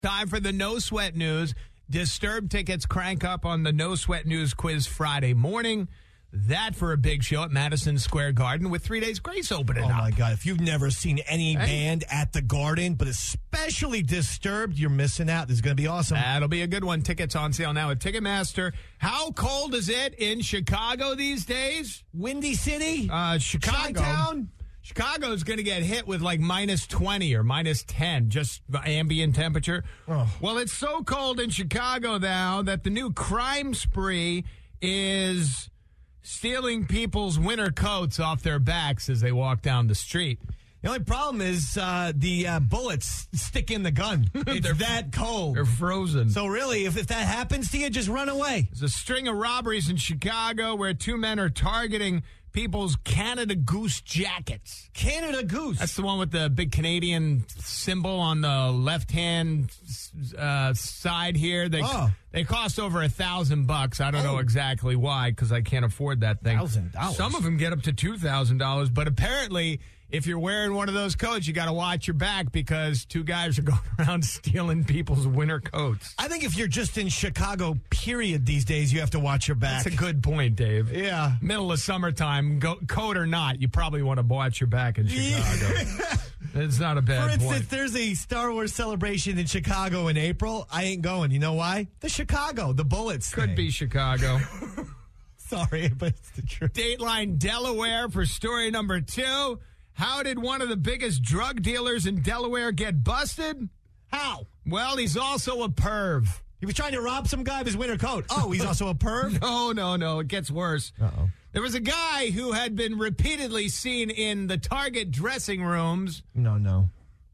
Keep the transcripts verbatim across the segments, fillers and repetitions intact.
time for the No Sweat News. Disturbed tickets crank up on the No Sweat News quiz Friday morning. That for a big show at Madison Square Garden with Three Days Grace opening oh up. Oh, my God. If you've never seen any hey. band at the Garden, but especially Disturbed, you're missing out. This is going to be awesome. That'll be a good one. Tickets on sale now at Ticketmaster. How cold is it in Chicago these days? Windy City? Uh, Chicago. Chi-town? Chicago's going to get hit with like minus twenty or minus ten, just ambient temperature. Oh. Well, it's so cold in Chicago now that the new crime spree is stealing people's winter coats off their backs as they walk down the street. The only problem is uh, the uh, bullets stick in the gun. It's they're that cold. They're frozen. So really, if, if that happens to you, just run away. There's a string of robberies in Chicago where two men are targeting people's Canada Goose jackets. Canada Goose. That's the one with the big Canadian symbol on the left-hand uh, side here. They oh. they cost over a thousand bucks. I don't oh. know exactly why because I can't afford that thing. Thousand dollars. Some of them get up to two thousand dollars, but apparently, if you're wearing one of those coats, you got to watch your back because two guys are going around stealing people's winter coats. I think if you're just in Chicago, period, these days, you have to watch your back. That's a good point, Dave. Yeah. Middle of summertime, go, coat or not, you probably want to watch your back in Chicago. It's not a bad For instance, point. there's a Star Wars celebration in Chicago in April. I ain't going. You know why? The Chicago, the Bullets Could thing. be Chicago. Sorry, but it's the truth. Dateline Delaware for story number two. How did one of the biggest drug dealers in Delaware get busted? How? Well, he's also a perv. He was trying to rob some guy of his winter coat. Oh, he's also a perv? No, no, no. It gets worse. Uh-oh. There was a guy who had been repeatedly seen in the Target dressing rooms. No, no.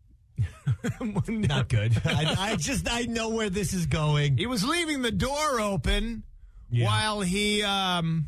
Not good. I, I just, I know where this is going. He was leaving the door open yeah. while he, um,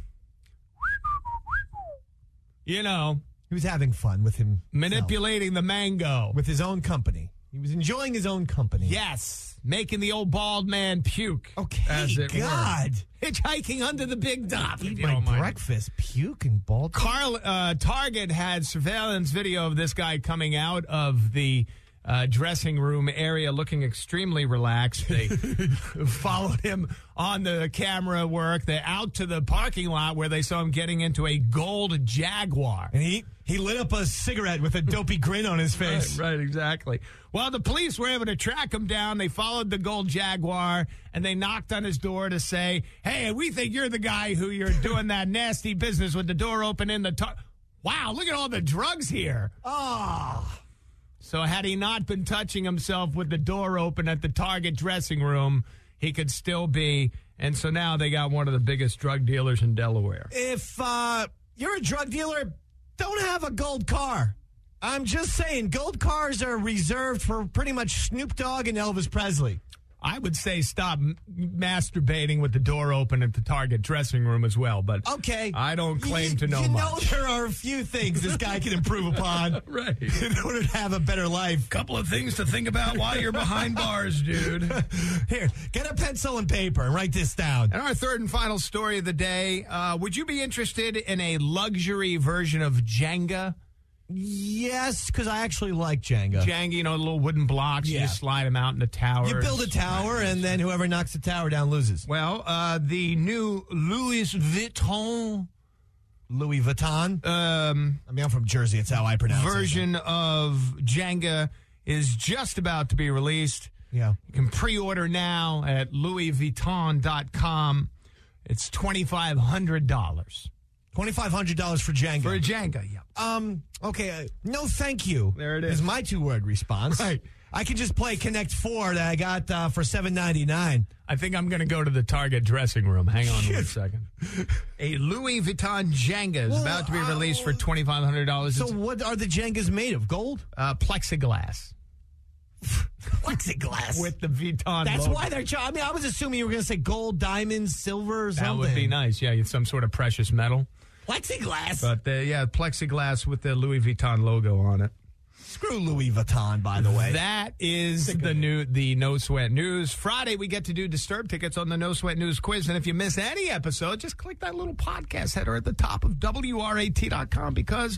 you know. He was having fun with him. Manipulating the mango. With his own company. He was enjoying his own company. Yes. Making the old bald man puke. Okay, as it God. Were. Hitchhiking under the big top. Eat my breakfast, puke and bald. Carl, uh, Target had surveillance video of this guy coming out of the uh, dressing room area looking extremely relaxed. They followed him on the camera work. They're out to the parking lot where they saw him getting into a gold Jaguar. And he, he lit up a cigarette with a dopey grin on his face. Right, right, exactly. Well, the police were able to track him down. They followed the gold Jaguar, and they knocked on his door to say, hey, we think you're the guy who you're doing that nasty business with the door open in the... Tar- wow, look at all the drugs here. Oh. So had he not been touching himself with the door open at the Target dressing room, he could still be. And so now they got one of the biggest drug dealers in Delaware. If uh, you're a drug dealer, don't have a gold car. I'm just saying, gold cars are reserved for pretty much Snoop Dogg and Elvis Presley. I would say stop m- masturbating with the door open at the Target dressing room as well, but okay, I don't claim you, to know you much. You know there are a few things this guy can improve upon right. in order to have a better life. Couple of things to think about while you're behind bars, dude. Here, get a pencil and paper and write this down. And our third and final story of the day, uh, would you be interested in a luxury version of Jenga? Yes, because I actually like Jenga. Jenga, you know, the little wooden blocks. Yeah. You just slide them out in the tower. You build a tower, and then whoever knocks the tower down loses. Well, uh, the new Louis Vuitton... Louis Vuitton? Um, I mean, I'm from Jersey. It's how I pronounce version it. Version of Jenga is just about to be released. Yeah. You can pre-order now at louis vuitton dot com. It's twenty-five hundred dollars. twenty-five hundred dollars for Jenga. For a Jenga, yeah. Um, okay, uh, no thank you. There it is. Is my two-word response. Right. I can just play Connect four that I got uh, for seven ninety-nine. I think I'm going to go to the Target dressing room. Hang on one second. A Louis Vuitton Jenga is well, about to be released uh, for twenty-five hundred dollars. So it's, what are the Jengas made of? Gold? Uh, plexiglass. Plexiglass. With the Vuitton That's logo. why they're... Ch- I mean, I was assuming you were going to say gold, diamonds, silver, or something. That would be nice. Yeah, some sort of precious metal. Plexiglass? But, uh, yeah, plexiglass with the Louis Vuitton logo on it. Screw Louis Vuitton, by the way. That is the new the No Sweat News. Friday, we get to do Disturbed tickets on the No Sweat News quiz. And if you miss any episode, just click that little podcast header at the top of W R A T dot com because...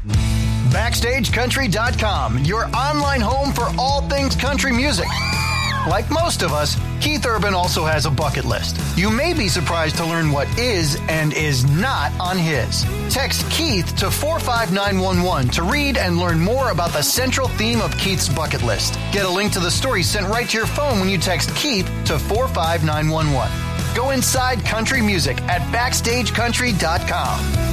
Backstage Country dot com, your online home for all things country music. Like most of us, Keith Urban also has a bucket list. You may be surprised to learn what is and is not on his. Text Keith to four five nine one one to read and learn more about the central theme of Keith's bucket list. Get a link to the story sent right to your phone when you text Keith to four five nine one one. Go inside country music at backstage country dot com.